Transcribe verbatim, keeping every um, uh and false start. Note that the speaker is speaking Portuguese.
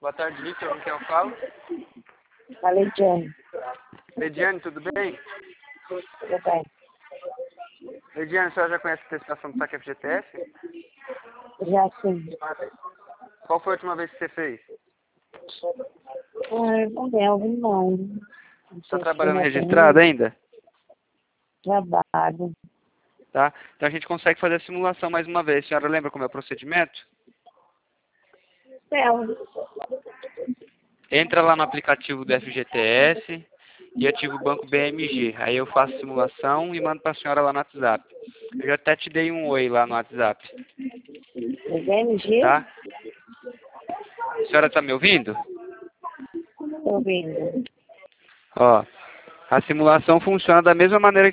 Boa tarde, Victor. Com quem eu falo? A Leidiane. Leidiane, tudo bem? Tudo bem. Leidiane, a senhora já conhece a testação do saque F G T S? Já sim. Qual foi a última vez que você fez? Ah, não lembro, não. Não Está sei se trabalhando já registrado ainda? trabalho. Tá? Então a gente consegue fazer a simulação mais uma vez. A senhora lembra como é o procedimento? Lembro. Entra lá no aplicativo do F G T S e ativa o banco B M G. Aí eu faço a simulação e mando para a senhora lá no WhatsApp. Eu já até te dei um oi lá no WhatsApp. O B M G? Tá? A senhora está me ouvindo? Estou ouvindo. Ó, a simulação funciona da mesma maneira